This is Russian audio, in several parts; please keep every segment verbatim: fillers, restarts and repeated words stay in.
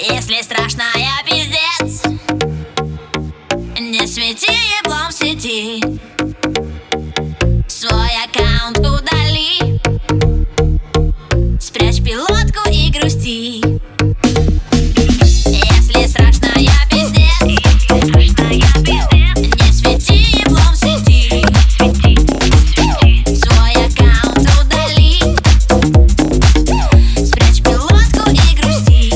Если страшно, я пиздец, не свети еблом в сети. Свой аккаунт удали, спрячь пилотку и грусти. Если страшно, я пиздец, не свети еблом в сети. Свой аккаунт удали, спрячь пилотку и грусти.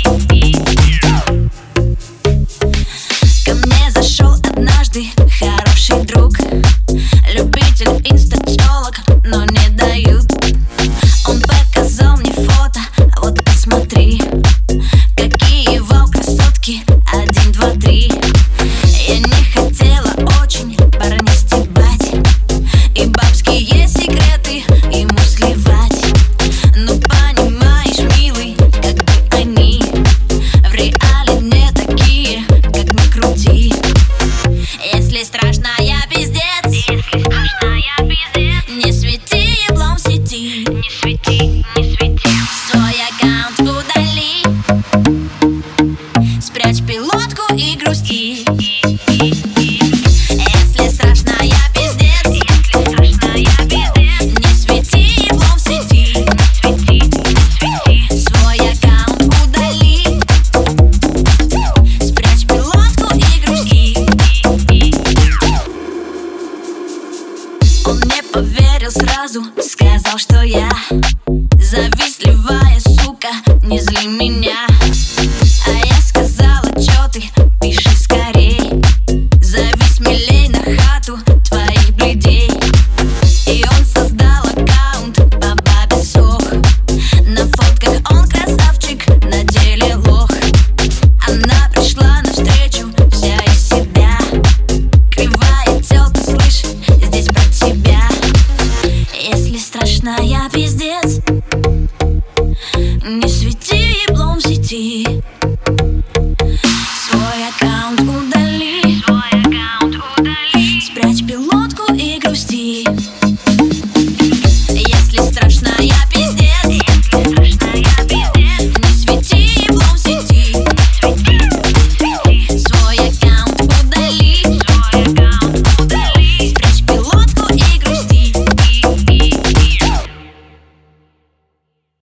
Ко мне зашел однажды хороший друг, любитель инстатёлок, но не дают. Он показал мне фото, вот посмотри, какие вау красотки, один, два, три. Я не хотела очень парня стебать и бабские секреты ему сливать. Ну понимаешь, милый, как бы они в реале не такие, как ни крути. Если страшно, я пиздец, если страшно, я пиздец, не свети еблом в сети. Не свети, не свети. Свой аккаунт удали, спрячь пилотку и грусти. Если страшно, я пиздец, если страшно, я пиздец, не свети еблом в сети. Не свети, не свети. Свой аккаунт удали, спрячь пилотку и грусти. Он не поверил сразу, сказал, что я завистливая сука, не зли меня. А я сказала, чё ты, пиши скорей, зови смелей на хату твоих бледей. И он создал аккаунт по бабе сох, на фотках он красавчик, на деле лох. Она пришла навстречу вся из себя, кривая тёлка, слышь, здесь про тебя. Если страшно, я пиздец,